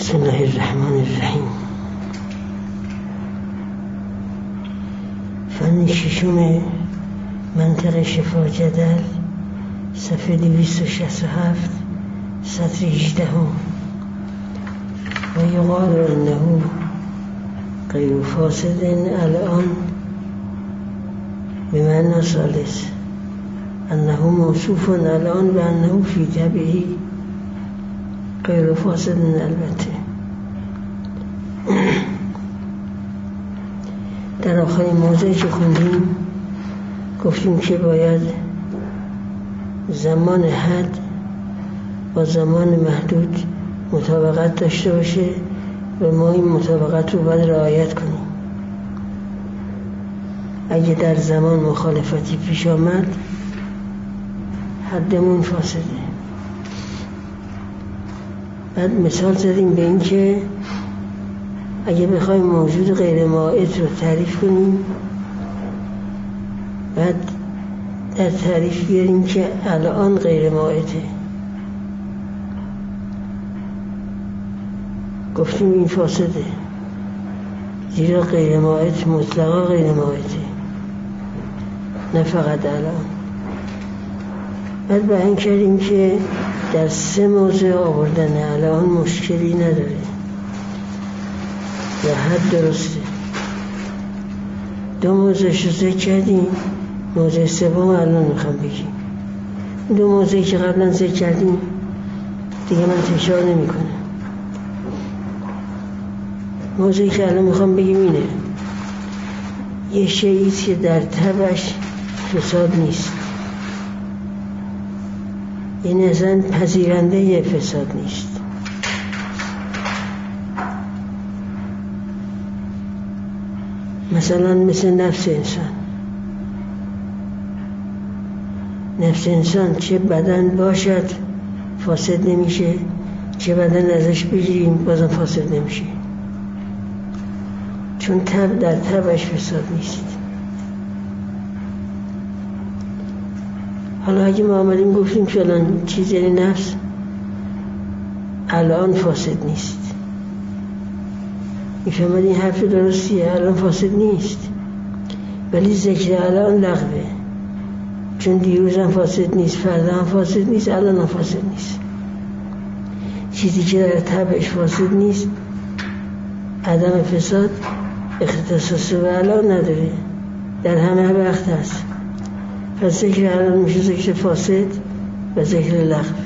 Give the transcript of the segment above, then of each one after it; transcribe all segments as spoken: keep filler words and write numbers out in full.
بسم الله الرحمن الرحیم. فن ششم منطق شفا جدل، صفحه دویست و شصت و هفت، سطر هجده. و یقال انه غیر فاسد الان بمعنى ثالث، انه موصوف الان و انه فی طبعه غیر فاسد. البته در آخرین موضوعی که خوندیم گفتیم که باید زمان حد با زمان محدود مطابقت داشته باشه و ما این مطابقت رو باید رعایت کنیم. اگه در زمان مخالفتی پیش آمد حدمون فاسده. بعد مثال زدیم به این که اگه بخوایم موجود غیر مائت رو تعریف کنیم، بعد در تعریف بیاریم که الان غیر مائته. گفتیم این فاسده، زیرا غیر مائت مطلقا غیر مائته، نه فقط الان. بعد بیان کردیم که در سه موضع آوردن الان مشکلی نداره و حد درسته. دو موضعش رو ذکر کردیم، موضع سوم الان میخوام بگیم. دو موضعی که قبلا ذکر کردیم دیگه من تکرار نمی کنم. موضعی که الان میخوام بگیم اینه: یه شیئیست که در طبعش فساد نیست، یعنی اصلا پذیرنده یه فساد نیست. مثلا مثل نفس انسان. نفس انسان چه بدن باشد فاسد نمیشه، چه بدن ازش بگیریم بازم فاسد نمیشه، چون طبع در طبعش فساد نیست. حالا اگه ما آمدیم گفتیم فلان چیز یعنی نفس الان فاسد نیست، میفهمد این حرف درستیه، الان فاسد نیست، ولی ذکر الان لغوه، چون دیروز هم فاسد نیست، فردا هم فاسد نیست، الان هم فاسد نیست. چیزی که در طبعش فاسد نیست، عدم فساد اختصاص به الان نداره، در همه وقت هست. پس ذکر الان میشه ذکر فاسد و ذکر لغو.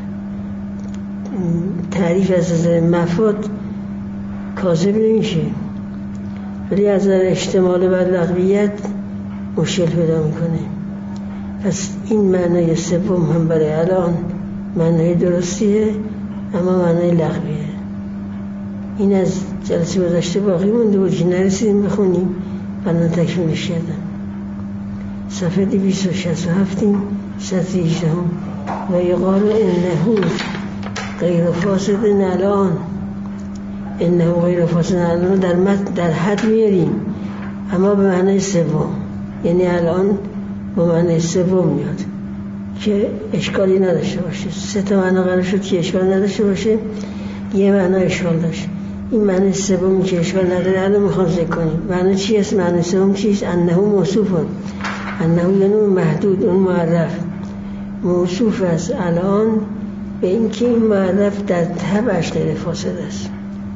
تعریف از نظر مفاد کاذب نمیشه، ولی از نظر احتمال و لغویت مشکل پیدا میکنه. پس این معنای سوم هم برای الان معنای درستیه، اما معنای لغویه. این از جلسه گذشته باقی مونده بود که نرسیدیم بخونیم، الان تکمیلش کردم. صفحه دویست و شصت و هفت، سطر هجده. و یقال انه غیر فاسد الان، انه غیر فاسد الان در متن در حد میاریم، اما به معنای سوم، یعنی الان به معنای سوم میاد که اشکالی نداشته باشه. سه تا معنا قرار شد که اشکال نداشته باشه، یه معنا اشکال داشت. این معنی سومی که اشکال نداره الان میخوام ذکر کنیم. معنی چی است؟ معنی سوم چیست؟ انه موصوفون، انه یعنی محدود، اون معرف موصوف است الان به این که این معرف در طبعش غیر فاسد است.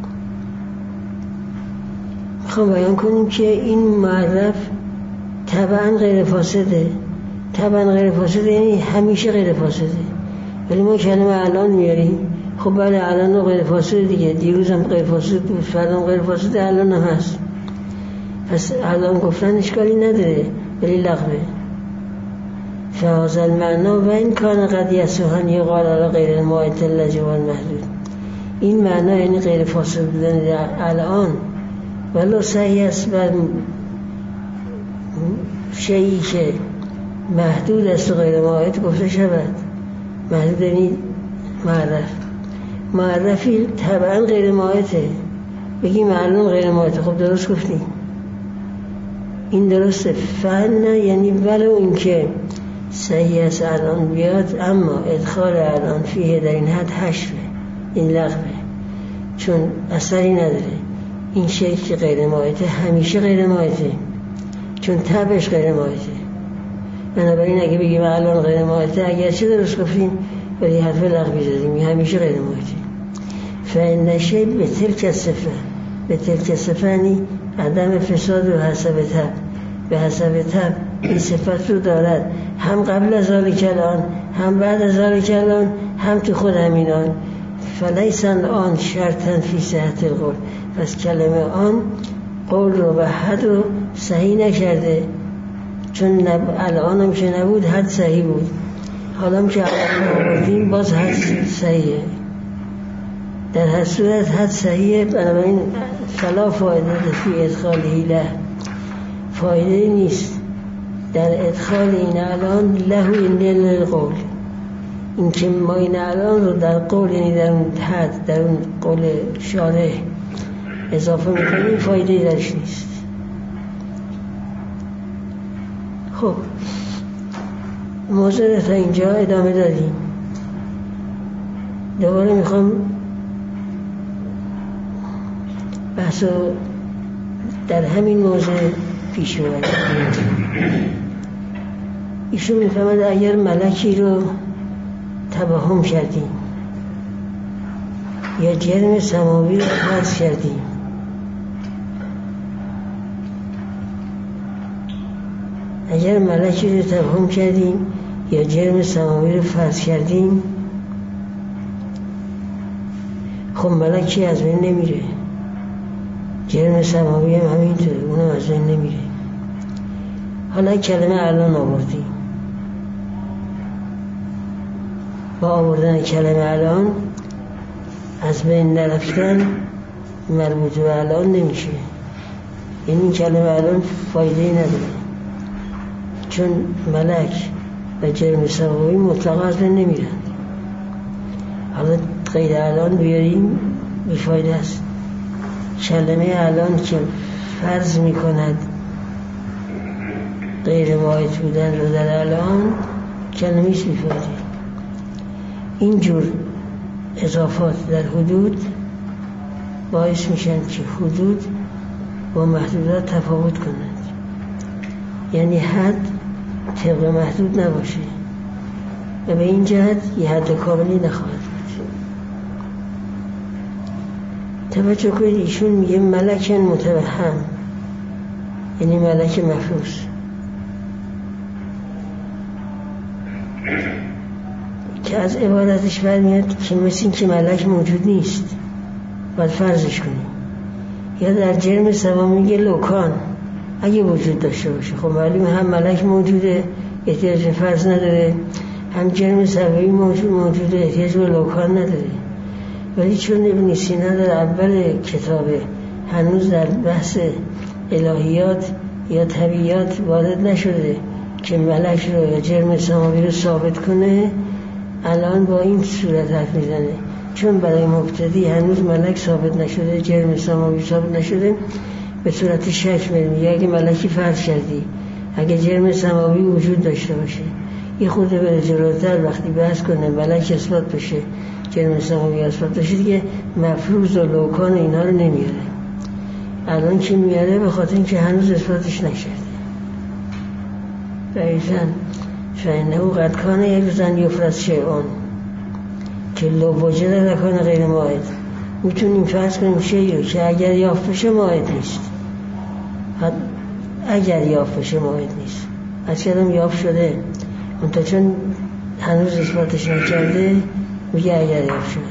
میخوام بیان کنیم که این معرف طبعا غیر فاسده. طبعا غیر فاسده یعنی همیشه غیر فاسده، ولی ما کلمه الان میاریم. خب بله الان غیر فاسده دیگه، دیروز هم غیر فاسد بود، فردا هم غیر فاسده، الان هم هست. پس الان گفتن اشکالی نداره، ولی لغوه. فهذا المعنى و این کان قد یصح یقال علی غیر المائت اللجو المحدود. این معنا یعنی غیر فاسد بودن الان، ولی صحیح است بر شیئی که محدود است و غیر مائت گفته شود. محدود یعنی معرف، معرفی طبعا غیر مائته، بگیم الان غیر مائته. خب درست گفتیم، این درسته. فن یعنی ولو این که صحیح است الان بیاد، اما ادخال الان فیه در این حد حشوه، این لغوه، چون اثری نداره. این شکل که غیر مائته همیشه غیر مائته، چون تبش غیر مائته. بنابراین اگه بگیم الان غیر مائته، اگرچه درست گفتیم ولی حرف لغوی زدیم، همیشه غیر مائته. فإن شیء به تلک صفه، به تلک صفه یعنی عدم فساد و حسب تب، به حسب تب این صفت رو دارد، هم قبل از ذالک الان، هم بعد از ذالک الان، هم تو خود همینان. فلیس آن شرطا فی صحت القول، پس کلمه آن قول رو و حد رو صحیح نکرده، چون نب... الان هم که نبود حد صحیح بود، حالا هم که الان آوردیم باز حد صحیحه. در هر صورت حد صحیحه، بنابراین فلا فایده فی ادخاله له، فایده نیست در ادخال این الان له این للقول، این که ما این الان رو در قول، یعنی در اون حد، در اون قول شارع اضافه میکنیم، فایده درش نیست. خب موضوع تا اینجا ادامه دادیم. دوباره میخوام بحث در همین موضوع پیش ببرم. ایشون میفهمد اگر ملکی رو توهم کردیم یا جرم سماوی رو فرض کردیم، اگر ملکی رو توهم کردیم یا جرم سماوی رو فرض کردیم، خب ملکی از بین نمیره، جرم سماوی هم همینطوره، اونم از بین نمیره. حالا کلمه الان آوردیم، با آوردن کلمه الان از بین نرفتن مربوط به الان نمیشه، یعنی این کلمه الان فایده نداره، چون ملک و جرم سماوی مطلقا از بین نمیرن. حالا غیر الان بیاریم بیفایده است. کلمه الان که فرض میکند غیر مائت بودن رو در الان، کلمه ایست بیفایده. اینجور اضافات در حدود باعث میشن که حدود با محدودات تفاوت کنند، یعنی حد طبق محدود نباشه و به این جهت یه حد کاملی نخواهد بود. توجه کنید، ایشون میگه ملکن متوهم، یعنی ملک مفروض. که از عبارتش برمیاد که مثل این که ملک موجود نیست، باید فرضش کنیم. یا در جرم سوا میگه لوکان، اگه وجود داشته باشه، خب معلومه هم ملک موجوده احتیاج به فرض نداره، هم جرم سوایی موجود موجوده احتیاج به لوکان نداره. ولی چون ابن سینا در اول کتابه هنوز در بحث الهیات یا طبیعیات وارد نشده که ملک رو یا جرم سماوی رو ثابت کنه، الان با این صورت حرف میزنه، چون برای مبتدی هنوز ملک ثابت نشده، جرم سماوی ثابت نشده، به صورت شک میگه اگه ملکی فرض کردی، اگه جرم سماوی وجود داشته باشه، یه خورده بره جلوتر وقتی بحث کنه ملک اثبات بشه، جرم سماوی اثبات بشه، دیگه مفروض و لوکان اینا رو نمیاره. الان که میاره به خاطر اینکه هنوز اثباتش نشده. دقیقاً فإنه قد کان یجوزن یفرض شیئان که لو وجد لکان غیر مائت. میتونیم فرض کنیم شیئی رو که اگر یافت بشه مائت نیست، اگر یافت بشه مائت نیست، از کلم یافت شده منتها چون هنوز اثباتش نکرده میگه اگر یافت شد.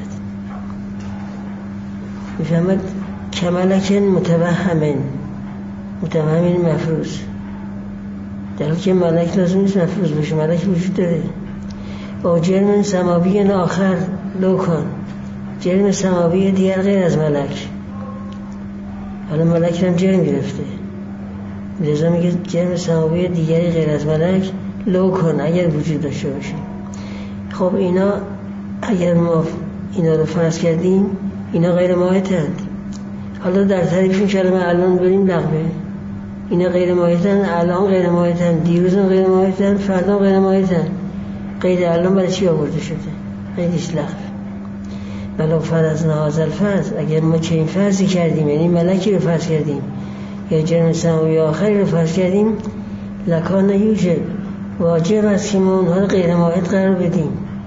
میفهمد کملکن متوهمن، متوهمین مفروض، در حالی که ملک لازم نیست مفروض باشه، ملک وجود داره. با جرم سماوی آخر لوکان، جرم سماوی دیگر غیر از ملک، حالا ملک هم جرم گرفته، لذا میگه جرم سماوی دیگری غیر از ملک لوکان اگر وجود داشته باشه. خب اینا اگر ما اینا رو فرض کردیم اینا غیر مائتند. حالا در تعریف این کلمه الان بریم لغوه، اینا غیر مائتند، الان غیر مائتند، دیروز هم غیر مائتند، فردا غیر مائتند. غیر الان برای چی آورده شده؟ غیرش لغو. ولو فرضنا هذا الفرض، اگر ما چه این فرضی کردیم، یعنی ملکی رو فرض کردیم یا جرم سماوی آخری رو فرض کردیم، لکان یوجب، واجب است که ما اونها رو غیر مائد قرار بدیم،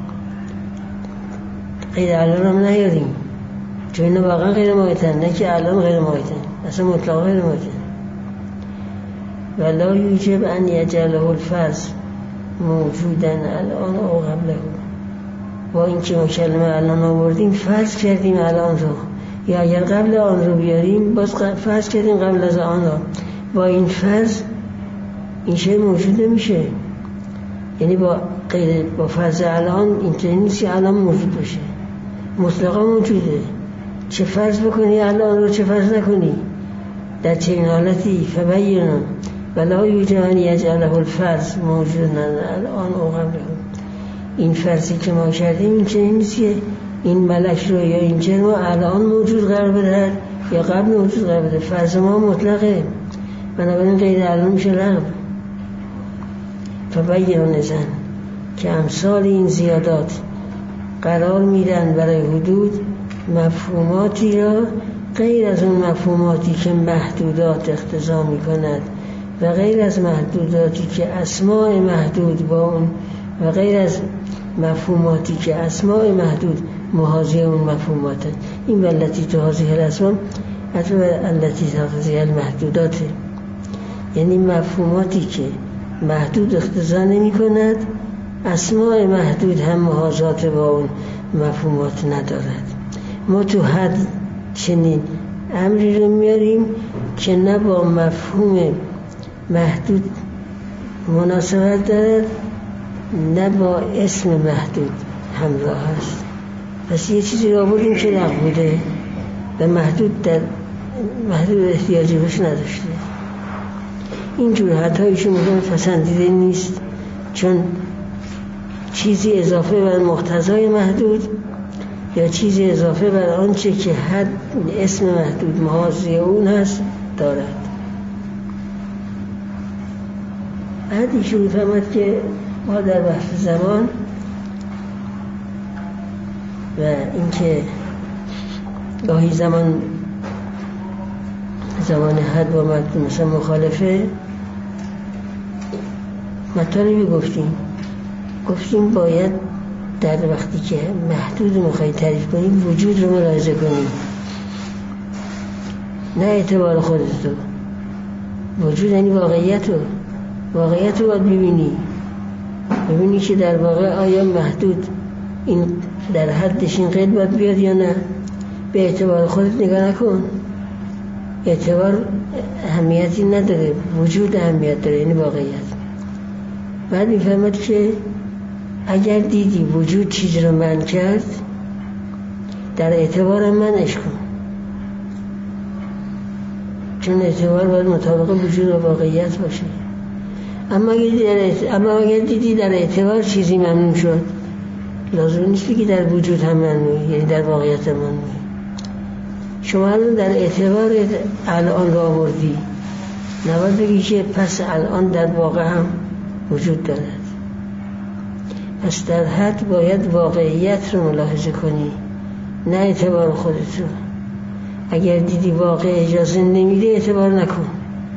غیر الان هم نیاریم، چون اینا واقعا غیر مائدن، نه که الان غیر مائدن، اصلا مطلقا غیر مائدن. ولا یوجب ان یجعله الفرض موجودن الان او قبله، با این که مکلمه الان آوردیم فرض کردیم الان رو، یا اگر قبل آن رو بیاریم باز فرض کردیم قبل از آن رو، با این فرض این شی موجود نمیشه، یعنی با غیر با فرض الان اینطوری نیست که الان موجود باشه، مطلقا موجوده، چه فرض بکنی الان رو چه فرض نکنی در چنین حالتی. فبینون ولا یوجب ان یجعله الفرض موجودن الان او قبله، این فرضی که ما کردیم این چنین نیست که این ملک رو یا این جرم رو الان موجود قرار بده یا قبل موجود قرار بده، فرض ما مطلقه، بنابراین غیر الان میشه لغو. فبینون زن که امثال این زیادات قرار میدن برای حدود مفهوماتی را غیر از اون مفهوماتی که محدودات اقتضا میکند و غیر از محدوداتی که اسماء محدود با اون و غیر از مفهوماتی که اسماء محدود محاذی اون مفهومات. این والتی تحاذی الاسماء حتی التی تحاذی المحدودات، یعنی مفهوماتی که محدود اقتضا نمی کند، اسماء محدود هم محاذات با اون مفهومات ندارد. ما تو حد چنین امری رو میاریم که نه با مفهوم محدود مناسبت دارد نه با اسم محدود همراه است. پس یه چیزی رو آوردیم که لغو بوده و محدود در محدود احتیاجی بهش نداشته. اینجور حدهایشون میگن پسندیده نیست، چون چیزی اضافه بر مقتضای محدود یا چیزی اضافه بر آنچه که حد اسم محدود محاذی اون هست دارد. بعد ایشون میفهمد که ما در بحث زمان و اینکه گاهی زمان زمان حد با محدود مثلا مخالفه، مطالبی گفتیم گفتیم باید در وقتی که محدود میخوایی تعریف کنیم وجود رو ملاحظه کنیم، نه اعتبار خودت رو. وجود یعنی واقعیت رو واقعیت رو باید ببینی ببینی که در واقع آیا محدود این در حدش این قید باید بیاد یا نه. به اعتبار خودت نگاه نکن، اعتبار اهمیتی نداره، وجود اهمیت داره، یعنی واقعیت. بعد میفهمد که اگر دیدی وجود چیزی رو منع کرد، در اعتبار منعش کن، چون اعتبار باید مطابق وجود و واقعیت باشه. اما اگر, اما اگر دیدی در اعتبار چیزی ممنوع شد، لازم نیست بگی در وجود هم ممنوع، یعنی در واقعیت هم ممنوع. شما الان در اعتبار الان را آوردی، نباید بگی که پس الان در واقع هم وجود دارد. پس در حد باید واقعیت رو ملاحظه کنی، نه اعتبار خودت رو. اگر دیدی واقع اجازه نمیده اعتبار نکن،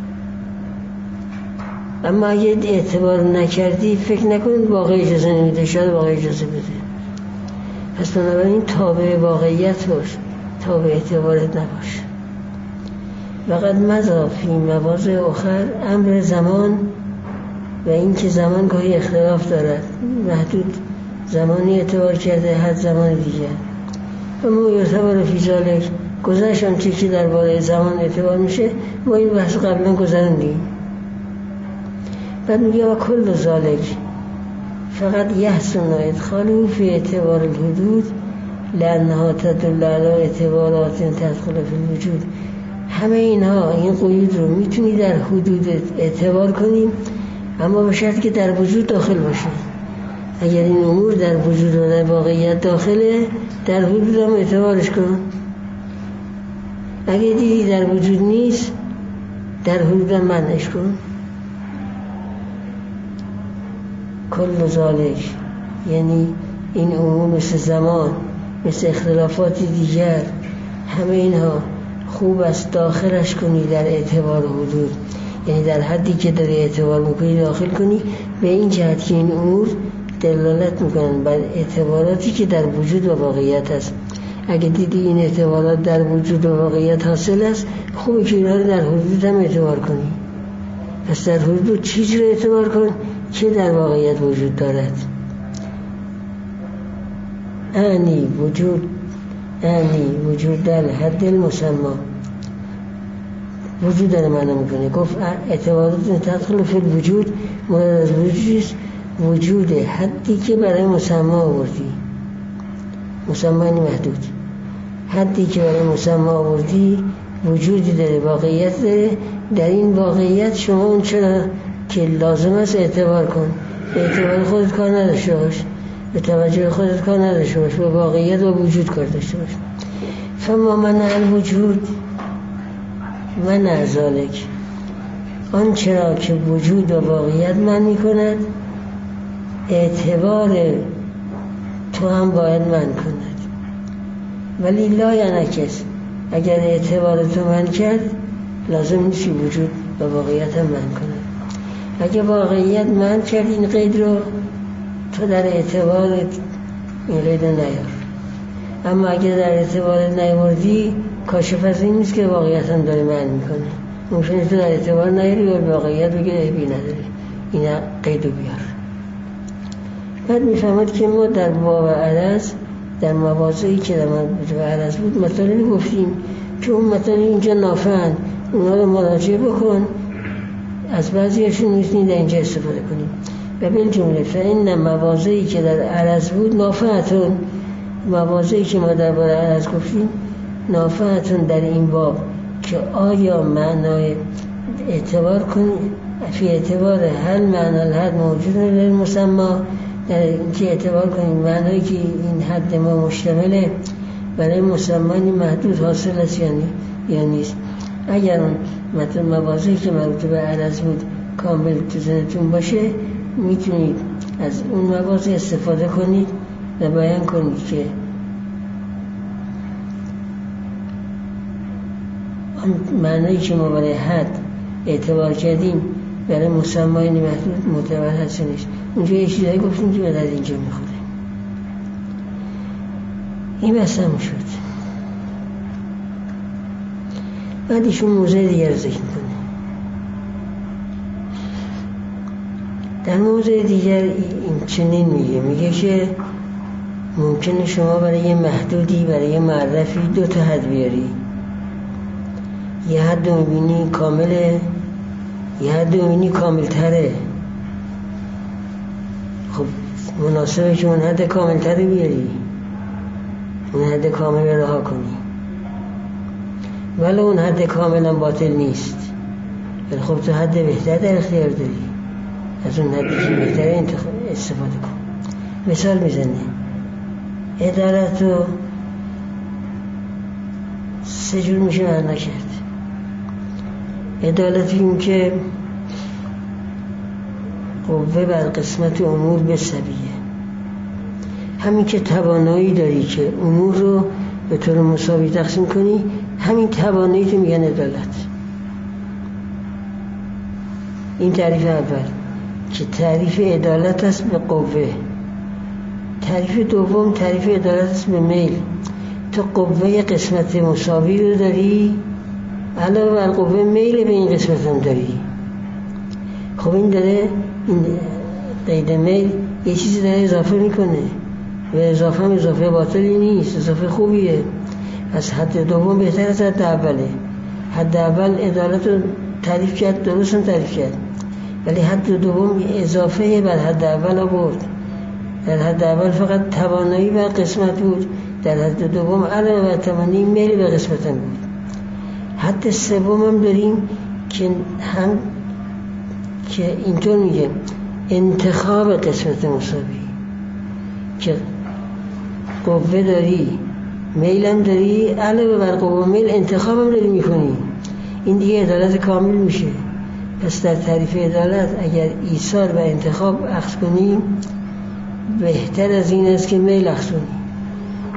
اما اگر اعتبار نکردی فکر نکن واقع اجازه نمیده، شاید واقع اجازه بده. پس بنابراین تابع واقعیت باش، تابع اعتبارت نباش. وقد مضی فی مواضع اخر امر زمان و این که زمان گاهی اختلاف دارد، محدود زمانی اعتبار کرده، حد زمان دیگر. و ما یعتبر فی ذالک گذشت آنچه که درباره زمان اعتبار میشه، ما این بحث قبلا گذراندیم. بعد میگه و کل ذالک فقط یحسن ادخاله فی اعتبار الحدود لانها تدل علی اعتبارات تدخل فی الوجود. همه اینها این قیود رو میتونی در حدود اعتبار کنیم، اما به شرط که در وجود داخل باشه. اگر این امور در وجود و در واقعیت داخله، در حدود هم اعتبارش کن. اگر دیدی در وجود نیست، در حدود هم منعش کن. کل ذالک یعنی این امور مثل زمان مثل اختلافات دیگر، همه اینها خوب است داخلش کنی در اعتبار حدود، یعنی در حدی که داری اعتبار میکنی داخل کنی، به این جهت که این امور دلالت میکنن بر اعتباراتی که در وجود و واقعیت است. اگه دیدی این اعتبارات در وجود و واقعیت حاصل است، خوبه که اینا رو در حدود هم اعتبار کنی. پس در حدود چیز رو اعتبار کن که در واقعیت وجود دارد. اعنی وجود اعنی وجود در حد المسمى، وجود داره معنی میکنه. گفت اعتبارات تدخل فی الوجود، مراد از وجود وجود حدی که برای مسمى آوردی، مسمى محدود، حدی که برای مسمى آوردی وجودی داره، واقعیت داره. در این واقعیت شما اون چرا که لازم است اعتبار کن، به اعتبار خودت کار نداشته باش، به توجه خودت کار نداشته باش، به واقعیت و وجود کار داشته باش. فما منع الوجود منع ذالک، آن چرا که وجود و واقعیت من میکند، اعتبار تو هم باید من کند. ولی لا ینعکس، اگر اعتبار تو من کرد لازم نیست وجود و واقعیت هم من کند. اگر واقعیت من کرد این قید رو، تو در اعتبار این قید رو نیار. اما اگر در اعتبار نیاوردی، کاشف از این نیست که واقعیت هم داره من میکنه. ممکنه تو در اعتبار نیاری و واقعیت بگه عیبی نداره، این قید رو بیار. بعد میفهمد که ما در باب عرض، در مواضعی که در باب عرض بود مطالبی گفتیم که اون مطالب اینجا نافعن، اونا رو مراجعه بکن، از بعضیشون میتونید اینجا استفاده کنیم. و بالجمله فإن مواضعی که در عرض بود نافعتون، مواضعی که ما در باب عرض گفتیم نافعتون در این باب که آیا معنای اعتبار کنید فی اعتبار هل معنی الحد موجود للمسمى، در اینکه اعتبار کنید معنایی که این حد ما مشتمله برای مسمانی محدود حاصل است یا یا نیست. اگر اون متن مواضعی که مربوط به عرض بود کامل تو ذهنتون باشه، میتونید از اون مواضع استفاده کنید و بیان کنید که آن معنایی که ما برای حد اعتبار کردیم برای مسمای محدود معتبر هست نیست. اونجا یه چیزایی گفتیم که در اینجا میخوره. این بس هم شد. بعد ایشون موضوع دیگر ذکر میکنه. در موضوع دیگر این چنین میگه میگه که ممکنه شما برای یه محدودی، برای یه معرفی دو تا حد بیاری. یه حد میبینی کامله، یه حد میبینی کامل تره. خب مناسبه که اون حد کامل تره بیاری، اون حد کامل رها کنی، ولی اون حد کامل هم باطل نیست. ولی خب تو حد بهتر در اختیار داری، از اون حدی که بهتره استفاده کن. مثال میزنه عدالت رو سه جور میشه معنا کرد. عدالت این که قوه بر قسمت امور بسویه، همین که توانایی داری که امور رو به طور مساوی تقسیم کنی، همین توانایی تو میگن عدالت. این تعریف اول که تعریف عدالت است به قوه. تعریف دوم تعریف عدالت است به میل. تو قوه قسمت مساوی رو داری، علاوه بر قوه میل به این قسمت هم داری. خب این داره، این قید میل یه چیزی داره اضافه میکنه و اضافه هم اضافه باطلی نیست، اضافه خوبیه. از حد دوم بهتر از حد اوله. حد اول عدالت رو تعریف کرد، درست هم تعریف کرد، ولی حد دوم اضافه بر حد اول آورد. در حد اول فقط توانایی بر قسمت بود، در حد دوم علاوه بر توانایی میل به قسمت هم بود. حد سوم هم داریم که هم که اینطور میگه انتخاب قسمت مساوی، که قوه داری، میل هم داری، علاوه بر قوه میل انتخاب هم داری میکنی. این دیگه عدالت کامل میشه. پس در تعریف عدالت اگر ایثار و انتخاب اخذ کنیم، بهتر از این است که میل اخذ کنیم.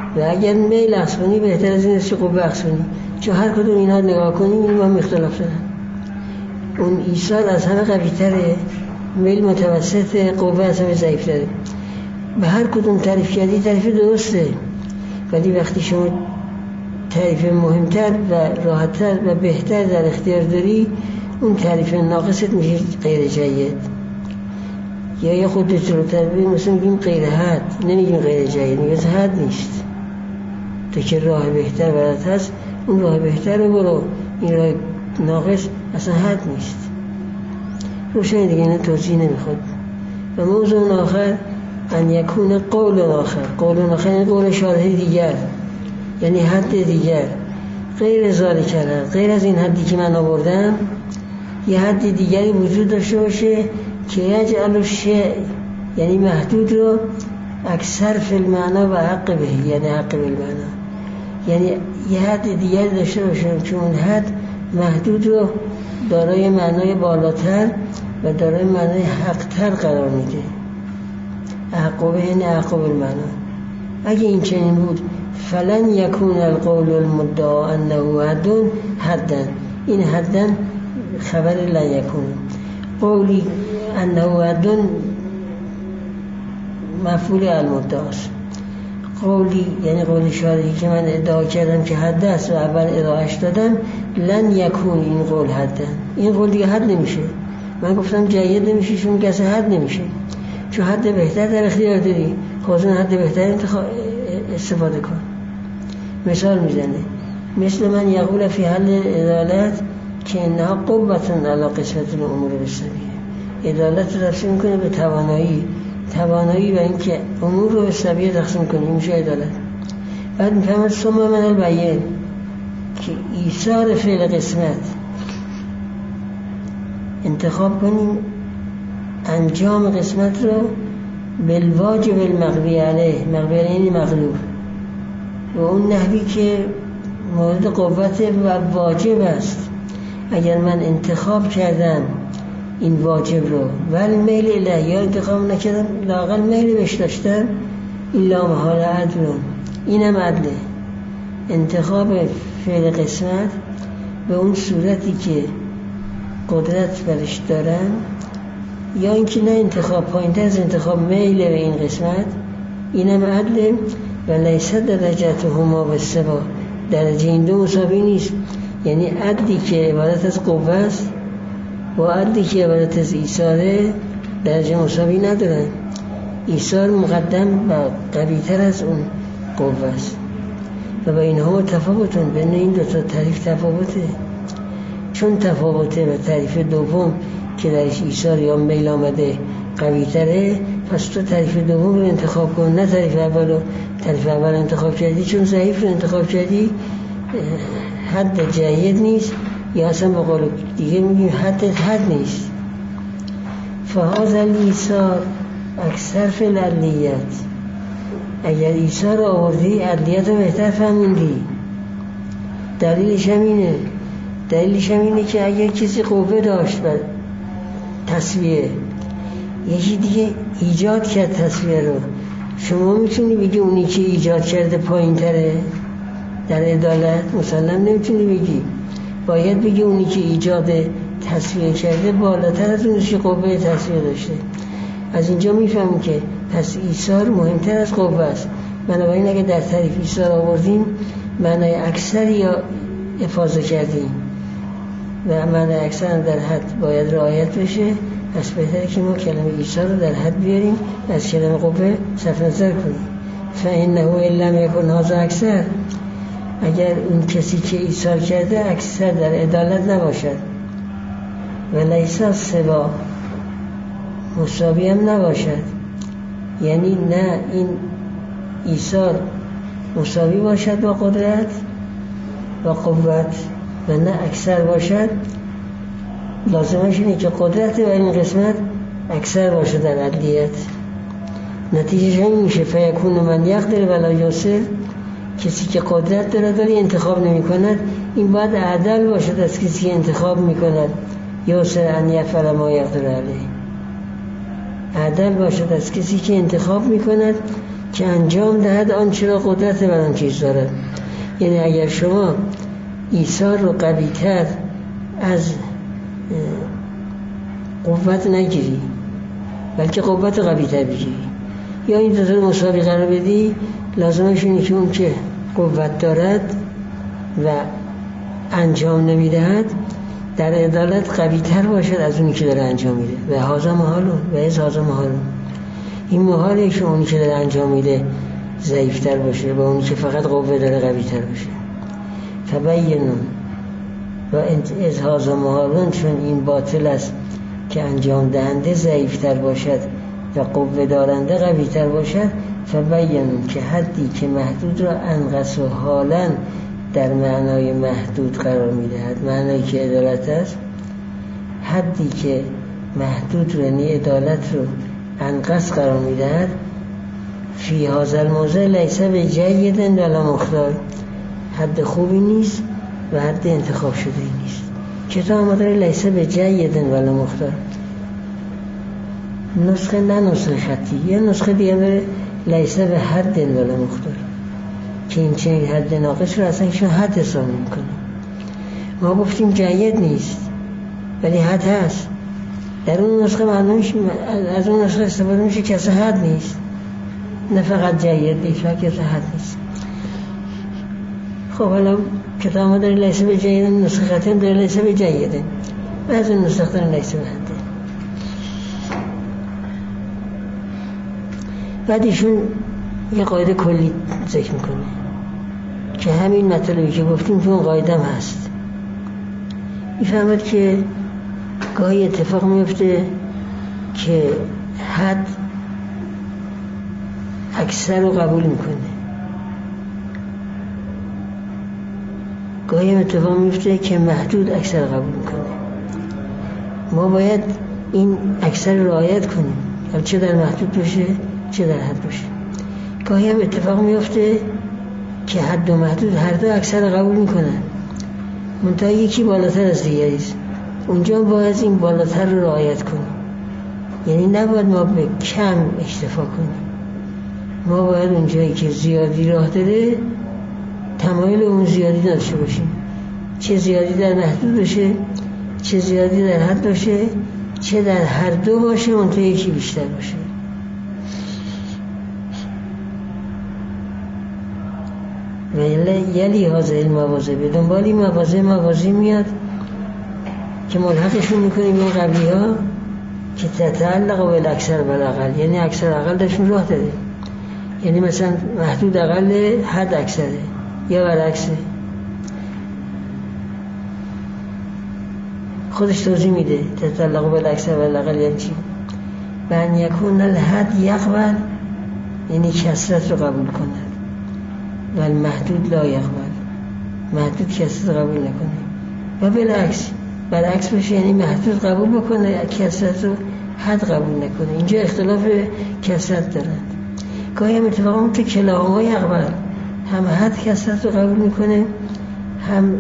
و اگر میل اخذ کنی بهتر از این است که قوه اخذ کنی، چون هر کدوم اینها نگاه کنیم این با هم اختلاف دارن. اون ایثار از همه قوی تره، میل متوسط، قوه از همه ضعیف تره. به هر کدوم تعریف کردی تعریف درسته، ولی وقتی شما تعریف مهمتر و راحتتر و بهتر در اختیار داری، اون تعریف ناقصت میشه غیر جید. یا یه خود جلوتر بریم مثلا میگیم غیر حد، نمیگیم غیر جید، میگیم حد نیست. تو که راه بهتر برات هست اون راه بهتر رو برو، این راه ناقص اصلا حد نیست. روشن دیگه اینه توضیح نمیخواد. و موضوع آخر ان یکون قول آخر، قول آخر این قول شارح دیگر، یعنی حد دیگر، غیر ذالک کردن، غیر از این حدی که من آوردم یه حد دیگری وجود داشته باشه که یجعل الشیء، یعنی محدود رو اکثر فی المعنا و حق به، یعنی حق بالمعنا، یعنی یه حد دیگری داشته باشه چون اون حد محدود رو دارای معنای بالاتر و دارای معنای حقتر قرار میده. حق به یعنی حق بالمعنا. اگه این چنین بود فلن یکون القول المدعا انه حد حدا، این حدا خبر لا یکون، قولی انه حد مفعول المدعاست. قولی یعنی قول شارحی که من ادعا کردم که حد است و اول ادعاش دادم، لن یکون این قول حدا، این قول دیگه حد نمیشه. من گفتم جید نمیشه چون کسی حد نمیشه، چون حد بهتر در اختیار داری، خواستن حد بهتر انتخاب استفاده کن. مثال میزنه مثل من یقول فی حل عدالت که انها قوتن علی قسمت الامور بالسویه، عدالت رو تقسیم میکنه به توانایی، توانایی و اینکه امور رو به سویه تقسیم کنه، میشه عدالت. بعد میفهمد ثم من البین که ایثار فعل قسمت انتخاب کنیم انجام قسمت رو بالواجب المغلوب علیه، مغلوب علیه یعنی مغلوب، و اون نحوی که مورد قوت و واجب است. اگر من انتخاب کردم این واجب رو ولی میل اله، یا انتخاب نکردم لااقل میل بهش داشتم، این لا محاله عدلون، اینم عدله. انتخاب فعل قسمت به اون صورتی که قدرت برش دارم، یا اینکه نه انتخاب پایین‌تر از انتخاب میل به این قسمت، اینم عدله. و لیس درجتهما بالسوا، درجه این دو مساوی نیست، یعنی عدلی که عبارت از قوه است و عدلی که عبارت از ایثاره درجه مساوی ندارن. ایثار مقدم و قوی‌تر از اون قوه است و با اینها تفاوتن، بین این دو تا تعریف تفاوته. چون تفاوته و تعریف دوم که درش ایثار یا میل آمده قوی‌تره، پس تو تعریف دوم رو انتخاب کن، نه تعریف اول رو. تعریف اول انتخاب کردی چون ضعیف رو انتخاب کردی، حد جید نیست، یا اصلا به قول دیگه میگیم حد حد نیست. فهذا الایثار اکثر فی العلیت، اگر ایثار رو آوردی علیت رو بهتر فهمیدی. دلیلش همینه، دلیلش همینه که اگر کسی قوه داشت بر تسویه، یکی دیگه ایجاد کرد تسویه رو، شما میتونی بگی اونی که ایجاد کرده پایین تره در عدالت؟ مسلم نمیتونی بگی، باید بگی اونی که ایجاد تسویه کرده بالاتر از اونی که قوه تسویه داشته. از اینجا میفهمیم که پس ایثار مهمتر از قوه است. بنابراین اگه در تعریف ایثار آوردیم معنای اکثر یا افاضه کردیم و معنای اکثر در حد باید رعایت بشه، پس بهتره که ما کلمه ایثار رو در حد بیاریم، از کلمه قوه صرف نظر کنیم. فانه ان لم یکن هذا اکثر، اگر اون کسی که ایثار کرده اکثر در عدالت نباشد و لیس سوا مساوی هم نباشد، یعنی نه این ایثار مساوی باشد با قدرت و قوت و نه اکثر باشد، لازمش اینه که قدرت و این قسمت اکثر باشه در عدلیت. نتیجهش همین میشه فیکون من یقدر ولا یسر، کسی که قدرت داره داری انتخاب نمی کند، این باید عدل باشد از کسی که انتخاب می کند. یسر ان یفعل ما یقدر علیه، عدل باشد از کسی که انتخاب می کند که انجام دهد آنچه را قدرت بر آن چیز دارد. یعنی اگر شما ایثار رو قوی‌تر از قوت نگیری بلکه قوت قوی‌تر بگیری، یا این دو تا مساوی قرار بدی، لازمش اینه که اون که قوت دارد و انجام نمیدهد در عدالت قوی‌تر باشد از اونی که داره انجام میده. و هذا محالون و از هذا محالون، این محاله که اونی که داره انجام میده ضعیفتر باشه و اونی که فقط قوه داره قوی‌تر باشه. فبینون و از هذا محالون، چون این باطل است که انجام دهنده ضعیفتر باشد و قوه دارنده قوی‌تر باشد. فبینون که حدی که محدود را انقص و حالا در معنای محدود قرار میدهد، معنایی که عدالت است، حدی که محدود رو یعنی عدالت رو انقص قرار میدهد، فی هذا الموضع لیس بجید ولا مختار، حد خوبی نیست و حد انتخاب شده نیست. کتاب آمده لیس بجید ولا مختار، نسخه نه نسخه خطی، یا نسخه دیگه بره لیس به حد ولا مختار، که این چنین حد ناقص رو اصلا ایشون حد حساب میکنه. ما گفتیم جید نیست ولی حد هست. در اون نسخه معلومش از اون نسخه استفاده میشه که اصلا حد نیست، نه فقط جید نیست بلکه اصلا حد نیست. خب حالا کتاب ما داره لیس به جید، نسخه خطی هم داره لیس به جیده، بعضی نسخه داره لیس به حده. بعد ایشون یه قاعده کلی ذکر میکنه که همین مطلبی که گفتیم تو اون قاعده هم هست. میفهمد که گاهی اتفاق میفته که حد اکثر رو قبول میکنه، گاهی اتفاق میفته که محدود اکثر قبول میکنه. ما باید این اکثر رعایت کنیم، چه در محدود باشه چه در حد باشه. گاهی هم اتفاق میفته که حد و محدود هر دو اکثر قبول میکنن، منتها یکی بالاتر از دیگری است، اونجا باید این بالاتر رو رعایت کنیم. یعنی نباید ما به کم اکتفا کنیم، ما باید اونجایی که زیادی راه داره تمایل اون زیادی داشته باشیم، چه زیادی در محدود باشه چه زیادی در حد باشه، چه در هر دو باشه منتها یکی بیشتر باشه. و یلی حاضر الموازه، به دنبال این موازه موازی میاد که ملحقشون میکنیم این قبلی ها که تتعلق و الاکثر بالاقل، یعنی اکثر اقل داشتون راه داده، یعنی مثلا محدود اقل حد اکثره یا برعکسه. خودش توضیح میده تتعلق و الاکثر بالاقل یعنی چی. بن یکون الحد یقبل، یعنی کثرت رو قبول کند، و المحدود لا یقبل، محدود کثرت قبول نکنه. و بالعکس، برعکس باشه، یعنی محدود قبول بکنه کثرت رو حد قبول نکنه. اینجا اختلاف کثرت دارند. گاهی هم اتفاقا تو کلاهما یقبل، هم حد کثرت رو قبول میکنه هم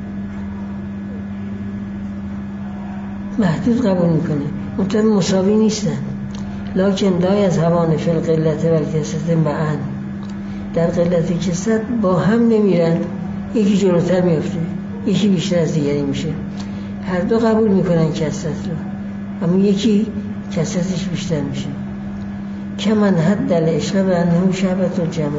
محدود قبول میکنه، منتها مساوی نیستن. لکن لای از هوان فی القلت و الکثرت معا، در قلت کثرت با هم نمیرن، یکی جلوتر میفته یکی بیشتر از دیگری میشه، هر دو قبول میکنن کثرت رو، اما یکی کثرتش بیشتر میشه. که من حد دل عشق به انه شبت و جمع،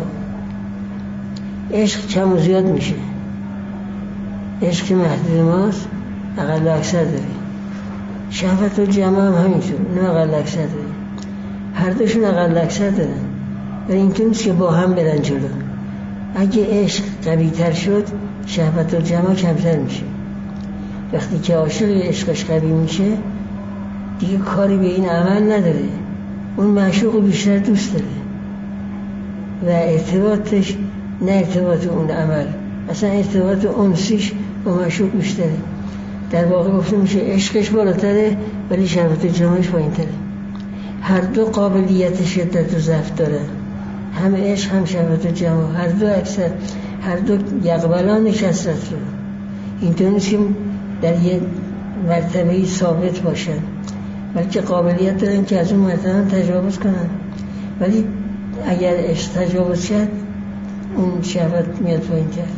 عشق کم و زیاد میشه، عشق که محدود ماست اقل و اکثر داره، شهوت و جمع هم همینطور، نه اقل و اکثر داره، هر دوشون اقل و اکثر دارن، ولی اینطور نیست که با هم برن جلو. اگه عشق قوی تر شد شهوت و جمع کمتر میشه. وقتی که عاشق عشقش قوی میشه دیگه کاری به این عمل نداره، اون معشوق بیشتر دوست داره و ارتباطش نه ارتباط اون عمل، اصلا ارتباط انسیش با معشوق بیشتره. در واقع گفته میشه عشقش بالاتره ولی شهوت و جمعش پایین‌تره. هر دو قابلیت شدت و ضعف داره، هم عشق هم شهوت و جمع، هر دو اکثر هر دو یقبلان کثرت رو. اینطور نیست که در یه مرتبه‌ای ثابت باشن، بلکه قابلیت دارن که از اون مرتبه تجاوز کنن، ولی اگر عشق تجاوز کرد اون شهوت میاد پایین کرد.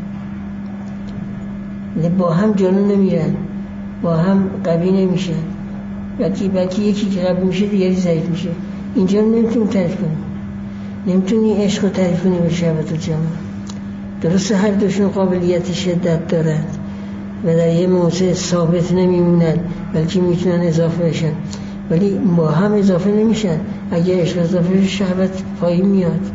با هم جلو نمیرن، با هم قوی نمیشن، بلکه بلکه یکی که قوی میشه دیگری ضعیف میشه. اینجا نمیتونیم تعریف کنیم، نمیتونی عشق رو تعریف کنی به شهوت و جمال. درسته هر دوشون قابلیت شدت دارن و در یه موضع ثابت نمیمونن بلکه میتونن اضافه بشن، ولی با هم اضافه نمیشن. اگه عشق اضافه بشه شهوت پایین میاد.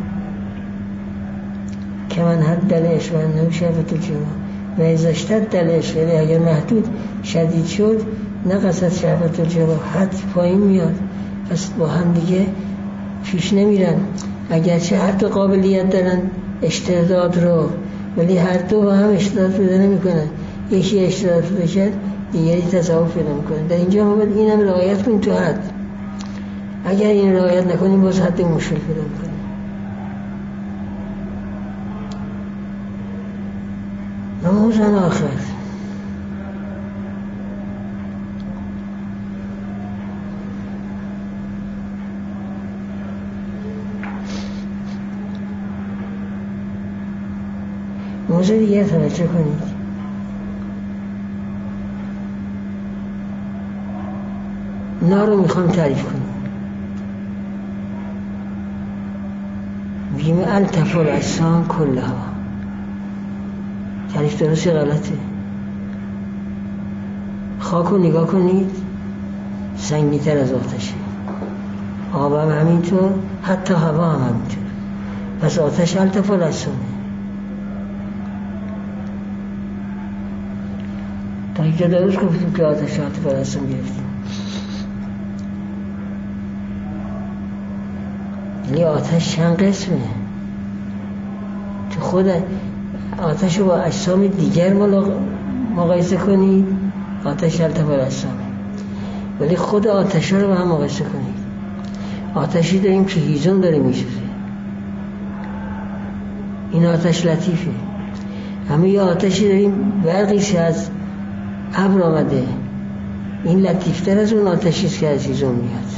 که من حد دل عشق و انه شهوت و جمال و اذا اشتد دل عشق، اگر محدود شدید شد نه قصد شهوت و جمال، حد پایین میاد. پس با هم دیگه پیش نمیرن. اگرچه هر دو قابلیت دارن اشتداد رو، ولی هر دو با هم اشتداد پیدا نمیکنن. یکی اشتداد پیدا کرد دیگری تصاحب پیدا میکنه. در اینجا ما باید اینم رعایت کنیم تو حد. اگر این رعایت نکنیم باز حد مشکل پیدا میکنیم. نموزن آخر موضوع دیگه توجه کنید. نا رو میخوام تعریف کنیم. میگیم الطف الاجسام کلها. تعریف درستی غلطه؟ خاک رو نگاه کنید سنگی تر از آتشه، آب هم همینطور، حتی هوا هم همینطور. پس آتش الطف الاجسامه. تا اینجا درست گفتیم که آتش الطف الاجسام گرفتیم. یعنی آتش چند قسمه. تو خود آتش رو با اجسام دیگر مقایسه کنید آتش الطف الاجسامه، ولی خود آتش ها رو با هم مقایسه کنید. آتشی داریم که هیزم داره میسوزه، این آتش لطیفه. همه یه آتشی داریم برقی از ابر آمده، این لطیفتر از اون آتشیست که از هیزم میاد.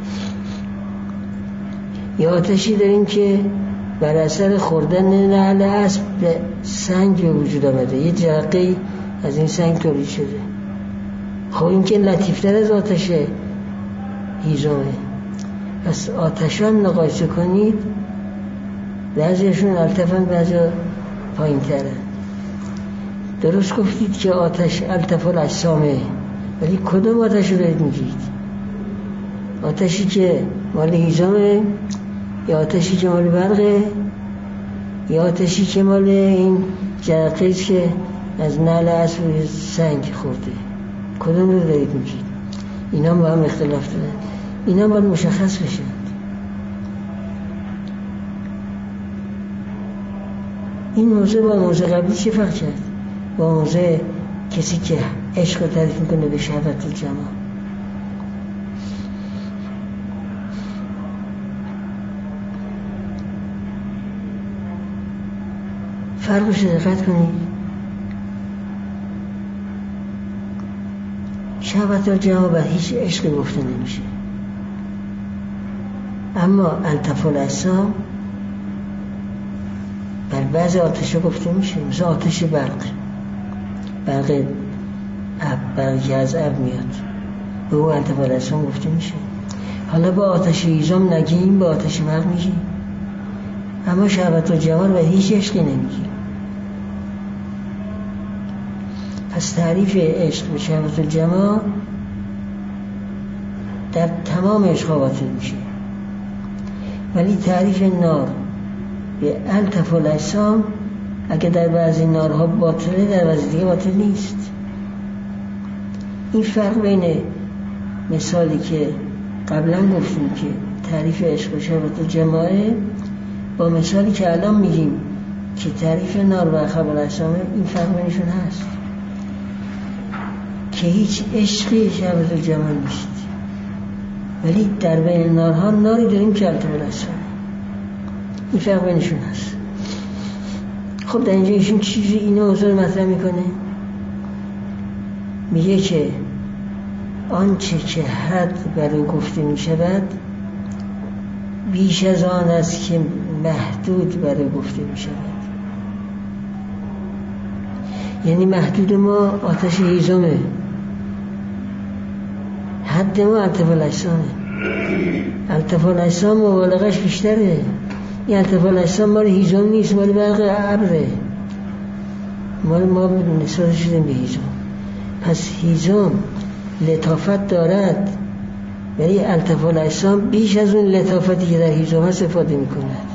یه آتشی داریم که بر اثر خوردن نعل اسب به سنگ به وجود آمده، یه جرقه از این سنگ تولید شده. خب این که لطیفتر از آتش هیزمه. پس آتش هم مقایسه کنید، بعضیشون الطفن بعضی پایین ترن. درست گفتید که آتش الطف الاجسامه، ولی کدوم آتش رو دارید میگید؟ آتشی که مال هیزمه، یا آتشی که مال برقه، یا آتشی که مال این جرقه است که از نعل اسب روی سنگ خورده؟ کدوم رو دارید میگید؟ اینا با هم اختلاف دارن، اینا باید مشخص بشن. این موضوع با موضوع قبلی چه فرق کرد؟ با موضوع کسی که عشق رو تعریف میکنه به شهوت الجمال. فرقش رو دقت کنید. شهوت الجمال بر هیچ عشقی گفته نمیشه، اما الطف الاجسام بر بعض آتش گفته میشه، مثل آتش برق، برق اب، برقی از اب میاد، به او الطف الاجسام گفته میشه. حالا با آتش هیزم نگیم، با آتش برق میگیم، اما شهوت الجمال و هیچ عشقی نمیگیم. پس تعریف عشق به شهوت الجمال در تمام عشقا باطل میشه، ولی تعریف نار به الطف الاجسام اگه در بعضی نارها باطله، در بعضی دیگه باطل نیست. این فرق بین مثالی که قبلا گفتیم که تعریف عشق به شهوت الجمال با مثالی که الان میگیم که تعریف نار و الطف الاجسام، این فرق بینشون هست که هیچ عشقی شهوت الجمال نیست، ولی در بین نارها ناری داریم که الطف الاجسام. این فرق بینشون هست. خب در اینجا ایشون چیزی اینو حضور مطرح میکنه، میگه که آنچه که حد برای گفته میشود بیش از آن است که محدود برای گفته می شود. یعنی محدود ما آتش هیزمه، حد ما التف الاجسامه. التف الاجسام مبالغش بیشتره. این التف الاجسام مال هیزم نیست، مال برق ابره، مال ما نسبت شدیم به هیزم. پس هیزم لطافت دارد، ولی التف الاجسام بیش از اون لطافتی که در هیزم هست استفاده می کند.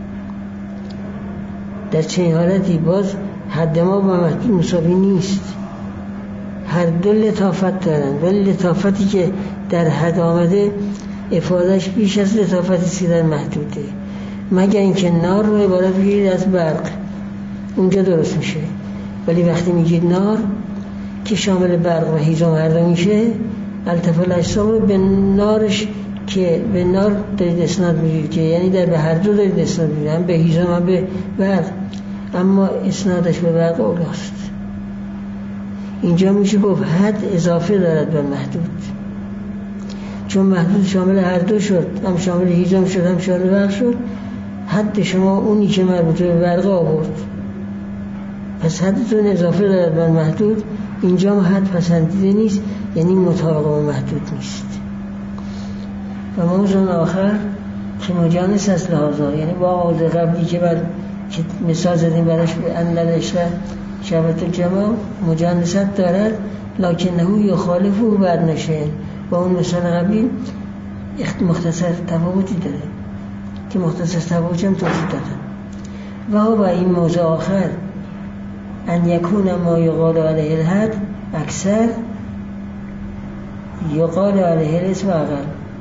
در چنین حالتی باز حد ما با محدود مساوی نیست، هر دو لطافت دارند، ولی لطافتی که در حد آمده افادهش بیش از لطافتی که در محدوده. مگر اینکه نار رو عبارت بگیرید از برق، اونجا درست میشه. ولی وقتی میگید نار که شامل برق و هیزم هر دو میشه، التف الاجسام رو به نارش که به نار دارید اسناد میگید، که یعنی در به هر دو دارید اسناد میگید، هم به هیزم هم به برق، اما اسنادش به برق اولاست. اینجا میشه گفت حد اضافه دارد به محدود، چون محدود شامل هر دو شد، هم شامل هیزم شد هم شامل برق شد. حد شما اونی که مربوط به برق آورد، پس حدتون اضافه دارد به محدود. اینجا حد پسندیده نیست، یعنی مطابق با محدود نیست. و موضوع آخر که مجانس است لحاظا، یعنی با آغاز قبلی که بر که مثال زدیم براش به ان العشق شبت الجماع مجانست دارد، لکنه یخالفه برنشه. با اون مثال قبلی مختصر تفاوتی داره که مختصر تفاوتی هم توضیح دادم. و ها با این موضوع آخر ان یکون ما یقال علیه الحد اکثر یقال علیه الاسم اقل.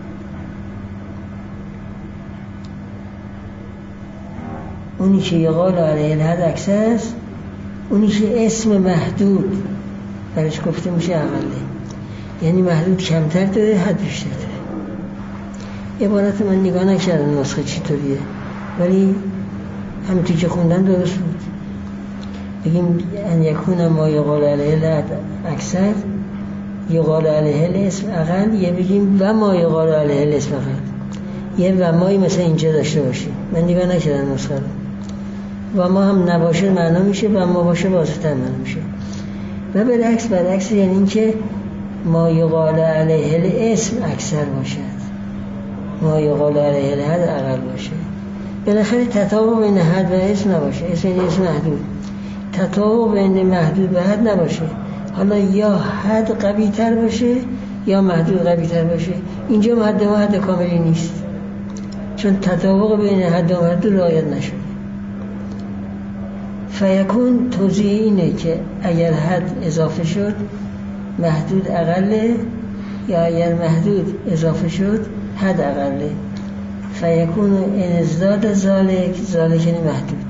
اونی که یقال علیه الحد اکثر است، اونی که اسم محدود برش گفته میشه اقله، یعنی محدود کمتر داره، حد بیشتر داره. عبارت من نگاه نکردم نسخه چطوریه، ولی همونطور که خوندن درست بود. بگیم ان یکون ما یقال علیه الحد اکثر یقال علیه الاسم اقل، یه بگیم و ما یقال علیه الاسم اقل، یه و مایی مثلا اینجا داشته باشیم. من نگاه نکردم نسخه رو. و ما هم نباشه معنا میشه، و ما باشه واضح‌تر معنا میشه. و بالعکس برعکس، یعنی این که ما یقال علیه الاسم اکثر باشد، ما یقال علیه الحد اقل باشه. بالاخره تطابق بین حد و اسم نباشه، اسم یعنی اسم محدود، تطابق بین محدود و حد نباشه. حالا یا حد قوی تر باشه یا محدود قوی تر باشه. اینجا حد ما حد کاملی نیست، چون تطابق بین حد و محدود رعایت نشده. فیکون توضیح اینه که اگر حد اضافه شد محدود اقله، یا اگر محدود اضافه شد حد اقله. فیکون ان ازداد ذالک، ذالک یعنی محدود،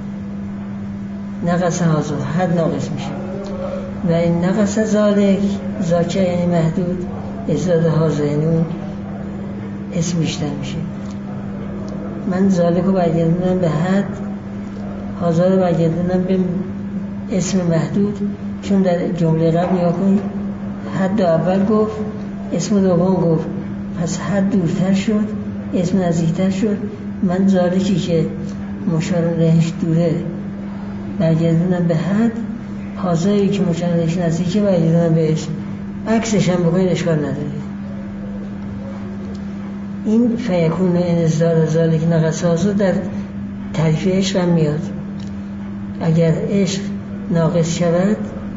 نقص هازو حد ناقص میشه. و این نقص ذالک، ذاکه یعنی محدود، ازداد هازو یعنی اون اسم بیشتر میشه. من ذالک رو برگردونم به حد، هازو رو برگردونم به اسم محدود، چون در جمله قبل نیا کنید حد اول گفت، اسم دوم گفت، پس حد دورتر شد، اسم نزدیکتر شد. من ذالکی که مشار لهش دوره برگردونم به حد، هازایی که مشار لهش نزدیکه برگردونم به اسم. عکسش هم بکنید اشکال نداره. این فیکون این ازدار ذالک نقص هازو در تعریف عشق هم میاد. اگر عشق ناقص شود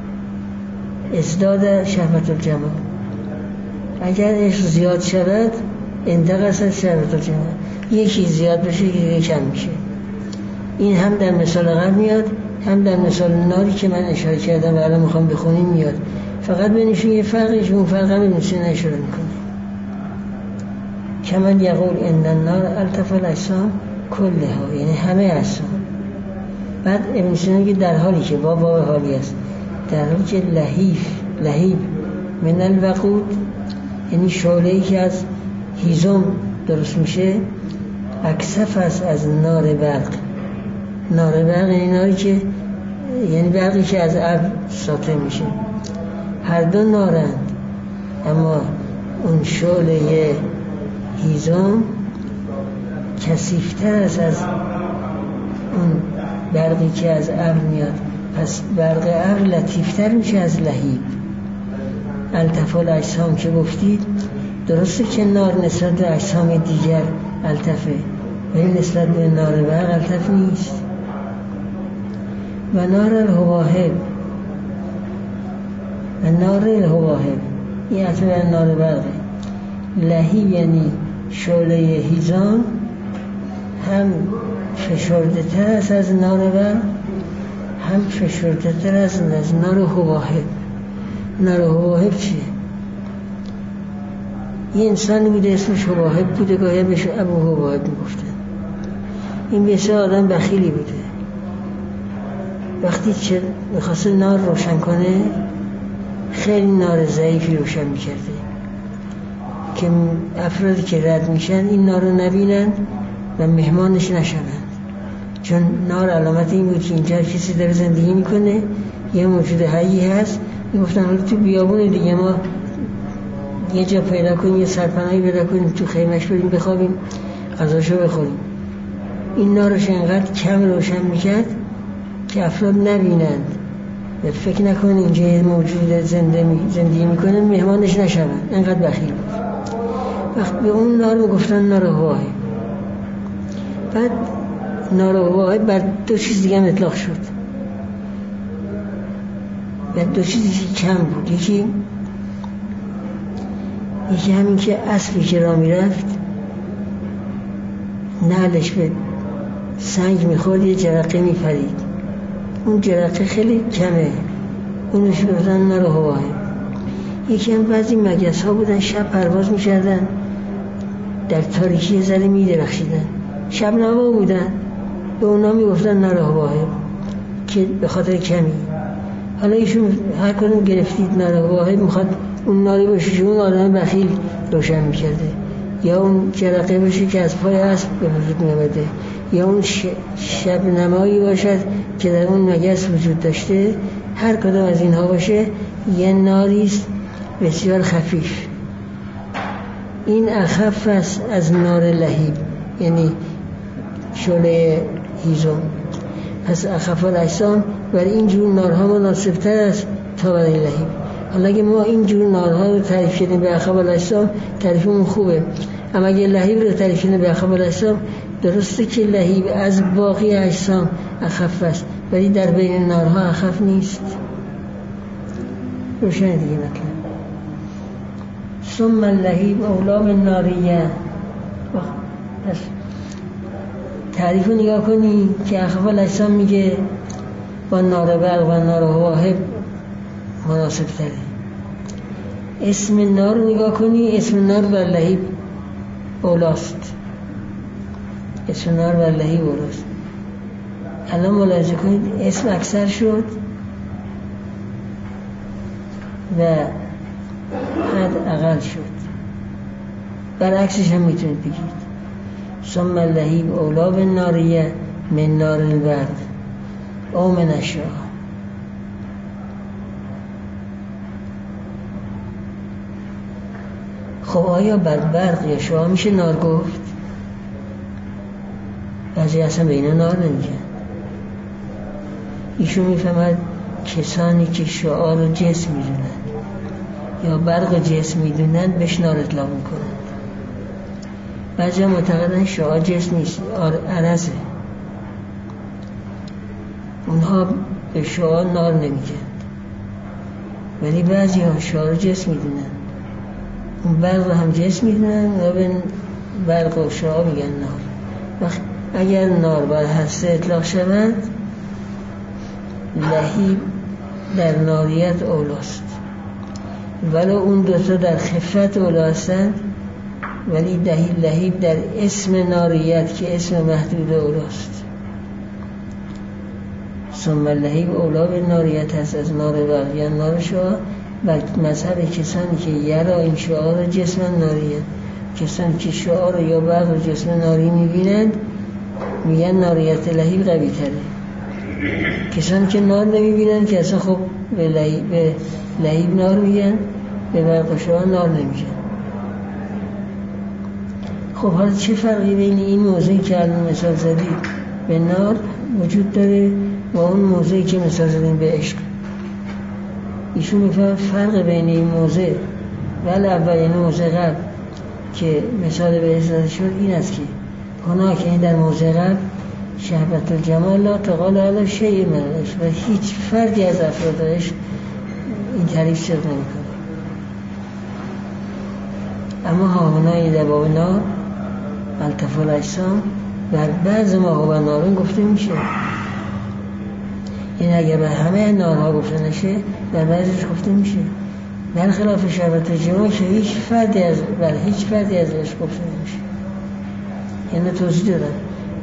ازداد شهوت الجماع، اگر عشق زیاد شود انتقص شهوت الجماع، یکی زیاد بشه یکی کم میشه. این هم در مثال قبل میاد، هم در مثال ناری که من اشاره کردم و الان میخوام بخونیم میاد. فقط بینشون یه فرقش، اون فرق هم نمیشه اشاره میکنه. کمن یقول ان النار التف الاجسام کلها، یعنی همه اجسام. بعد ابن سینا میگه در حالی که با باب حالی است، در حالی که لهیف لهیب من الوقود، یعنی شعله‌ای که از هیزم درست میشه، اکثف است از نار برق. نار برق یعنی ناری که یعنی برقی که از ابر ساطع میشه. هر دو نارند، اما اون شعله هیزم کثیف‌تر است از اون برقی که از ابر میاد، پس برق ابر لطیفتر میشه از لهیب. الطف الاجسام که گفتید، درسته که نار نسبت به اجسام دیگر الطفه، ولی نسبت به نار برق الطف نیست. و نار الهواهب، و نار الهواهب این عطف بر نار برقه. لهیب یعنی شعله هیزم، هم فشرده تر است از نار برق، هم فشرده تر از نار هواهب. نار هواهب چیه؟ یه انسانی بوده اسمش هواهب بوده، گاهی بهش ابو هواهب میگفتن. این بسیار آدم بخیلی بوده. وقتی که میخواسته نار روشن کنه، خیلی نار ضعیفی روشن میکرده که افرادی که رد میشن این نار رو نبینن و مهمانش نشوند، چون نار علامت این بود که اینجا کسی داره زندگی میکنه، یه موجود حیی هست. میگفتن حالا تو بیابون دیگه ما یه جا پیدا کنیم، یه سرپناهی پیدا کنیم، تو خیمش بریم بخوابیم، غذاشو بخوریم. این نارش انقدر کم روشن میکرد که افراد نبینند و فکر نکنن اینجا یه موجود زندگی میکنه، مهمانش نشوند. انقدر بخیل بود. وقت به اون نار میگفتن نار هواهب. بعد نار هواهب بر دو چیز دیگه هم اطلاق شد. بر دو چیزی کم بود. یکی یکی همین که اسبی که را میرفت نعلش به سنگ میخورد، یه جرقه میپرید. اون جرقه خیلی کمه، اونش گفتن نار هواهب. یکی هم بعضی مگس ها بودن، شب پرواز میکردن، در تاریکی زده میدرخشیدن، شب نما بودن، به اونا میگفتن نار هواهب که به خاطر کمی. حالا ایشون هر کدوم گرفتید نار هواهب میخواد اون ناری باشه که اون آدم بخیل روشن میکرده، یا اون جرقه باشه که از پای اسب به وجود میامده، یا اون شب نمایی باشد که در اون مگس وجود داشته. هر کدام از اینها باشه یه ناریست بسیار خفیف. این اخف است از نار لهیب، یعنی شعله هیزم. پس اخف الاجسام برای اینجور نارها مناسبتر است تا برای لهیب. حالا اگه ما اینجور نارها رو تعریف کردیم به اخف الاجسام، تعریفمون خوبه. اما اگه لهیب رو تعریف کردیم به اخف الاجسام، درسته که لهیب از باقی اجسام اخف است، ولی در بین نارها اخف نیست. روشن دیگه مطلب. ثم اللهیب اولا بالناریه. پس تعریف رو نگاه کنی که اخف الاجسام میگه با نار برق و نار هواهب مناسب تره. اسم نار رو نگاه کنی، اسم نار بر لهیب اولاست. اسم نار بر لهیب اولاست. الان ملاحظه کنید اسم اکثر شد و حد اقل شد. برعکسش هم میتونید بگید ثم اللهیب اولا بالناریه من نار البرق او من الشعاع. خب آیا بر برق یا شعاع میشه نار گفت؟ بعضی اصلا به اینا نار نمیگن. ایشون میفهمد کسانی که شعاع رو جسم میدونند یا برق جسم میدونند بهش نار اطلاق میکنند. بعضی معتقدن شعاع جسم نیست، عرضه. اونها به شعاع نار نمیگن، ولی بعضی ها شعاع رو جسم میدونند. اون برق رو هم جسم میدونن و به برق و شعاع میگن نار. وقت اگر نار بر هسته اطلاق شود، لهیب در ناریت اولاست، ولی اون دوتا در خفت اولا هستند، ولی لهیب در اسم ناریت که اسم محدود اولاست. ثم لهیب اولا به ناریت هست از نار برق یا نار شعاع. و مذهب کسانی که یرا این شعار جسم ناریه، کسانی که شعار یا برق و جسم ناری میبینند میگن ناریت لهیب قوی تره. کسانی که نار نمیبینند که اصلا خب به لهیب, به لهیب نار میگن، به برق و شعاع نار نمیگن. خب حالا چه فرقی بین این موضوعی که الان مثال زدید به نار وجود داره با اون موضعی که مثال زدیم به عشق. ایشون میفهم فرق بین این موضع و اولین موضع قبل که مثال به عشق شد این است که هنها که این در موضع قبل شهوت الجمال لا تقال علی شیء من العشق و هیچ فردی از افراد عشق این تعریف صدق نمیکنه. اما هاهنای در باب نار الطف الاجسام بر بعض ما و نارون گفته میشه. این اگر به همه نارها گفته نشه در بعضش گفته میشه، برخلاف شهوت الجمال که هیچ فردی از بر هیچ فردی از عشق گفته نمیشه. یعنی توضیح دادم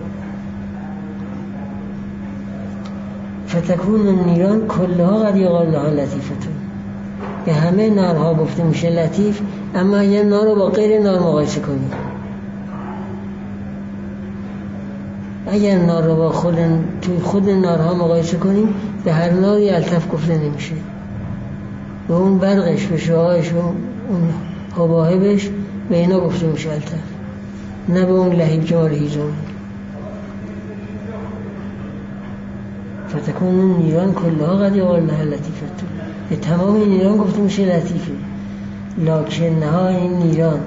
فتکون النیران کلها قد یقال لها لطیفتون، به همه نارها گفته میشه لطیف، اما یه نار رو با غیر نار مقایسه کنید، اگر نار رو با خود توی خود نارها مقایسه کنیم به هر ناری الطف گفته نمیشه. به اون برقش، به شعاعش، به اون حباهبش به اینا گفته میشه الطف، نه به اون لهیب که مال هیزم. فتکون نیران کلها قد یقال لها لطیفتون، به تمام این نیران گفته میشه لطیفه. لکن ها این نیران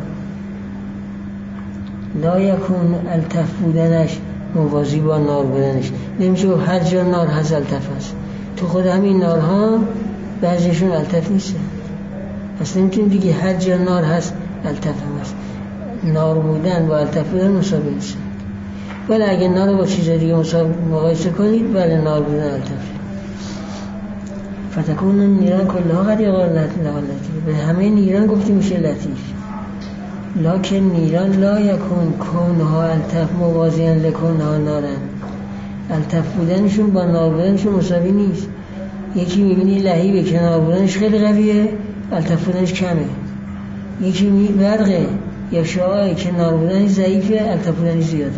لا یکون الطف بودنش موازی با نار بودنش، نمیشه هر جا نار هست الطف هست. تو خود همین نارها بعضیشون الطف نیستن، پس نمیتونیم دیگه هر جا نار هست الطف هم هست. نار بودن با الطف بودن مساوی نیستن. ولی اگه نار رو با چیز دیگه مقایسه کنید بله نار بودن الطف. فتکون نیران کلها قد یقال لها لطیف، به همه نیران گفته میشه لطیف. لکن نیران لا یکون کونها الطف موازیان لکونها نارن، الطف بودنشون با نار بودنشون مساوی نیست. یکی میبینی لهیبه که نار بودنش خیلی قویه الطف بودنش کمه، یکی میبینی برقه یا شعاعه که نار بودنش ضعیفه الطف بودنش زیاده.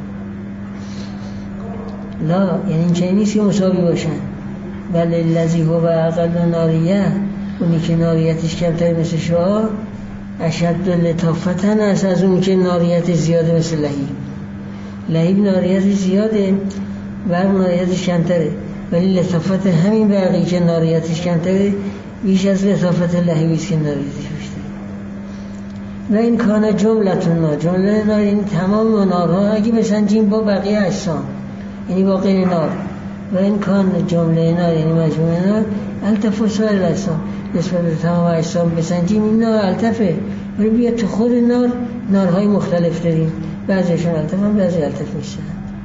لا یعنی این چنین نیست که مساوی باشن، ولی الذی هو اقل ناریه، اونی که ناریتش کمتر مثل شعاع اشد لطافتن است از اون که ناریت زیاده مثل لهیب. لهیب ناریت زیاده برق ناریتش کمتره، ولی لطافت همین برقی که ناریتش کمتره بیش از لطافت لهیبی است که ناریتش بیشتره. و این کانه جملتون نار، جمله نار این تمام نارها اگه بسنجیم با بقیه اجسام یعنی با غیر نار، و این کان جمله نار یعنی مجموعه نار الطف و سایر اجسام، نسبت به تمام اجسام بسنجیم این نار الطفه، ولی بیاد تو خود نار نارهای مختلف داریم، بعضیشون الطف هم بعضی الطف نیستن.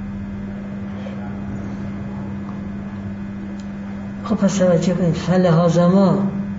خب پس توجه کنید فلهذا ما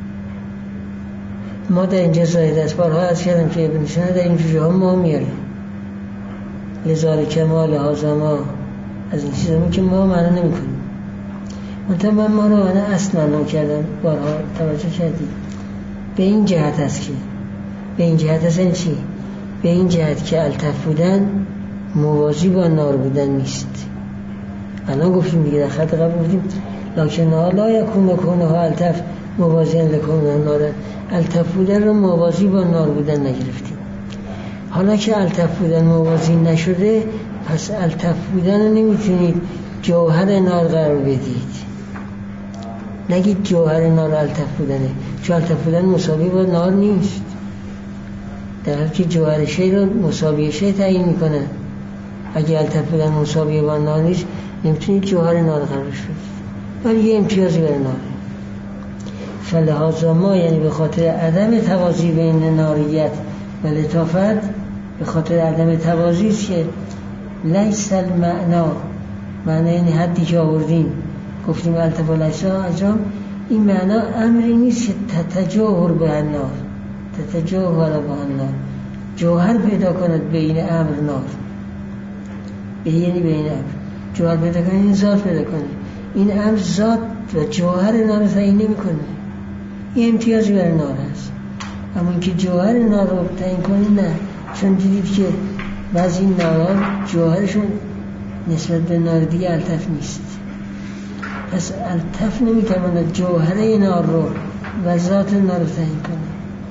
ما در اینجا زاید است، بارها از کردم که ابن سینا در این جوجه ها ما میاره لذالک ما لهذا ما، از این چیزا که ما معنا نمی کنیم. منطقه من ما رو انا اصل معلوم کردم، بارها توجه کردید. به این جهت است که به این جهت است این چی؟ به این جهت که الطف بودن موازی با نار بودن نیست. الان گفتیم دیگه در خط قبل گفتیم لکن لا یکون کونها الطف موازیان لکونها نار، الطف بودن رو موازی با نار بودن نگرفتیم. حالا که الطف بودن موازی نشده پس الطف بودن رو نمیتونید جوهر نار قرار بدید، نگید جوهر نار الطف بودنه، چون الطف بودن مساوی با نار نیست، در حالی که جوهر شی رو مساوی شی تعیین میکنه. اگه الطف بودن مساوی با نار نیست نمیتونید جوهر نار قرارش بدید، ولی یه امتیازی برای نار. فلهذا ما یعنی به خاطر عدم توازی بین ناریت و لطافت، به خاطر عدم توازی است که لیس المعنا، معنی این حدی که آوردیم گفتیم الطف الاجسام، این معنا امری نیست که تتجاهر به النار، تتجاهر به النار جوهر پیدا کند بین امر نار، یعنی بین امر جوهر پیدا کنه این ذات پیدا کنه، این امر ذات و جوهر نار تعیین نمی‌کنه، این امتیازی برای نار هست. اما اینکه جوهر نار رو تعیین کنه نه، چون دیدید که بعضی نارها جوهرشون نسبت به نار دیگه الطف نیست، پس الطف نمیتواند جوهره نار رو و ذات نار رو تعیین کنه.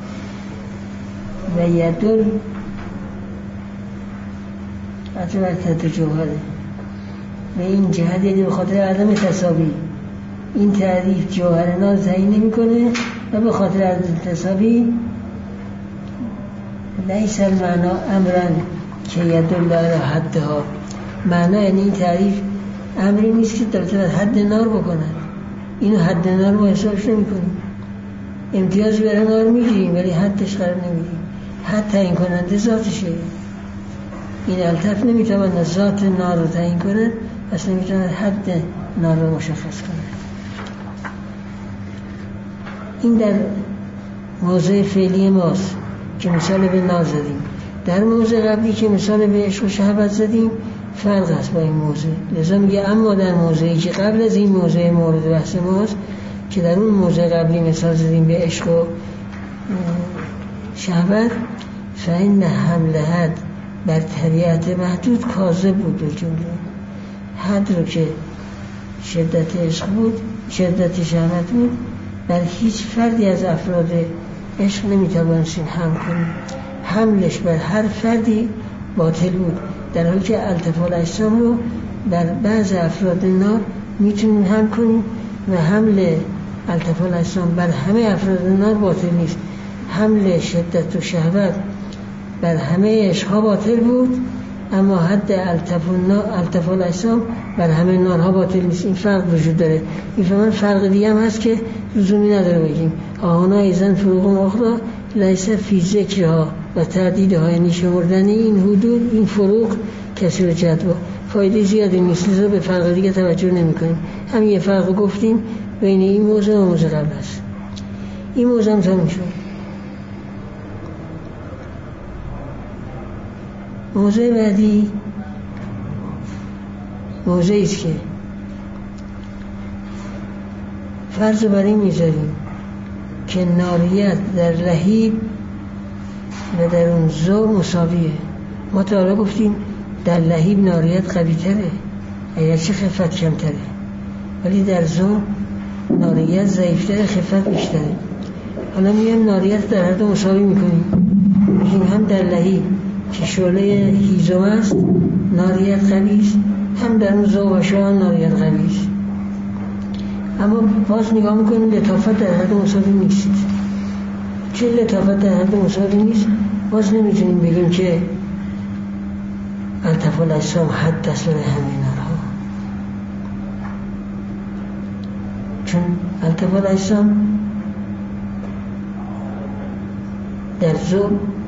و یدل عطبت تحت جوهره به این جهت، یعنی به خاطر عدم تساوی. این تعریف جوهر نار تعیین نمی‌کنه و به خاطر عدم تساوی لیس المعنا امرا که یدل علی حدها. معنا یعنی این تعریف امری نیست که در طرف حد نار بکنن. اینو حد نار ما حسابش نمی‌کنیم. امتیاز برای نار میگیریم ولی حدش قرار نمیدیم. حد تعیین کننده ذاتشه. این الطف نمیتواند ذات نار رو تعیین کنه، پس نمیتواند حد نار رو مشخص کنه. این در موضع فعلی ماست که مثال به نار زدیم. در موضع قبلی که مثال به عشق و شهوت زدیم فرق است با این موضع. لذا میگه اما در موضعی که قبل از این موضع مورد بحث ماست که در اون موضع قبلی مثال زدیم به عشق و شهوت، فإن حمل حد بر طبیعت محدود کاذب بود. به جمله حد رو که شدت عشق بود، شدت شهوت بود، بر هیچ فردی از افراد عشق نمیتوانستیم حمل کنیم. حملش بر هر فردی باطل بود، در حالی که الطف الاجسام رو بر بعض افراد نار میتونیم حمل کنیم و حمل الطف الاجسام بر همه افراد نار باطل نیست. حمل شدت و شهوت بر همه عشقها باطل بود، اما حد الطف الاجسام بر همه نارها باطل نیست. این فرق وجود داره. این فرق, فرق دیگه هم هست که لزومی نداره بگیم. آهانا ایزن فروغ اخرى لیس فی ذکرها و تعدیدها، یعنی شمردن این حدود، این فروغ کسی رو جدوا فایده زیادی نیست، لذا به فرق دیگه توجه نمی کنیم. همین یه فرق گفتیم بین این موضوع و موضوع قبل است. این موضوع هم تموم شد. موضوع بعدی موضوعی است که فرض بر این میذاریم که ناریت در لهیب و در اون ذو مساویه. ما تا حالا گفتیم در لهیب ناریت قوی تره، اگرچه خفت کمتره، ولی در ذو ناریت ضعیفتره، خفت بیشتره. حالا میایم ناریت در هر دو مساوی میکنیم، میگیم هم در لهیب که شعله هیزم است ناریت قوی است، هم در اون ذو و شعله ناریت قوی است. اما باز نگاه میکنیم لطافت در هر دو مساوی نیست. چه لطافت در هر دو مساوی نیست، باز نمیتونیم بگیم که الطف الاجسام حد است برای همه نارها، چون الطف الاجسام در ذو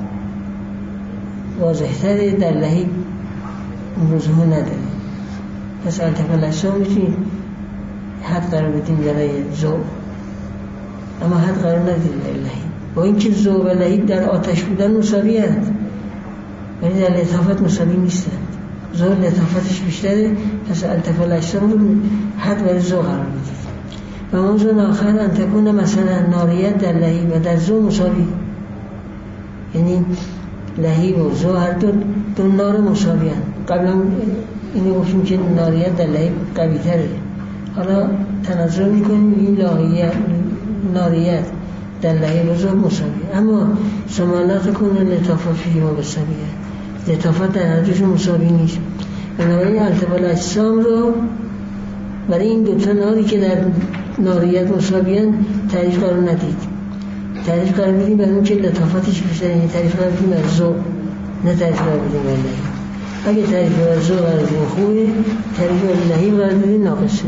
واضح‌تره، در لهیب موضوع نداره. پس الطف الاجسام میتونیم حد قرار بدیم برای ذو، اما حد قرار ندیم برای لهیب، با اینکه ذو و لهیب در آتش بودن مساوی هست ولی در لطافت مساوی نیستند. ذو لطافتش بیشتره، پس الطف الاجسام رو حد برای ذو قرار بدید. و موضوع آخر ان تکون مثلا ناریت در لهیب و در ذو مساوی، یعنی لهیب و ذو هر دو دو نار مساوی هست. قبلا اینو گفتیم که ناریت در لهیب قوی تره، حالا تنظر میکنیم این ناریت در لهیب و ذو مساوی، اما سمالات کنه لطافت فیه و بسویه، لطافت در هر دوشون مساوی نیست. بنابراین الطف الاجسام رو برای این دوتا ناری که در ناریت مساویان تعریف قرار ندید، تعریف قرار بدیم برای اون که لطافتش بیشتر، یعنی تعریف قرار بدیم برای ذو، نه تعریف قرار بدیم برای لهیب. اگه تعریف برای ذو قرار بدیم خوبه، تعریف برای لهیب قرار بدیم ناقصه.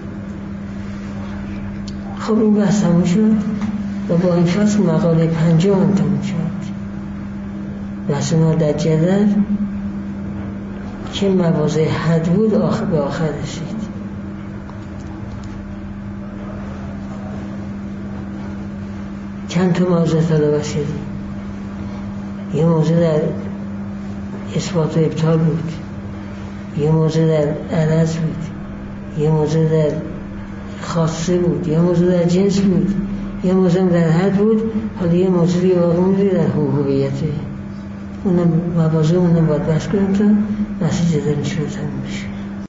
خب این بحث تموم شد و با این فصل مقاله پنجم هم تموم شد. بحث ما در جدل که مواضع حد بود آخر به آخر رسید. چند تا موضوع تا بحث کردیم. یه موضوع در اثبات و ابطال بود، یه موضوع در عرض بود، یه موضوع در خاصه بود، یه موضوع در جنس بود، یه موضوع در حد بود، حالا یه موضوعی واقع موضوعی در هویته. اونم موضوع اونم باید بحث کنیم تا بحث جدل نشون تموم بشه.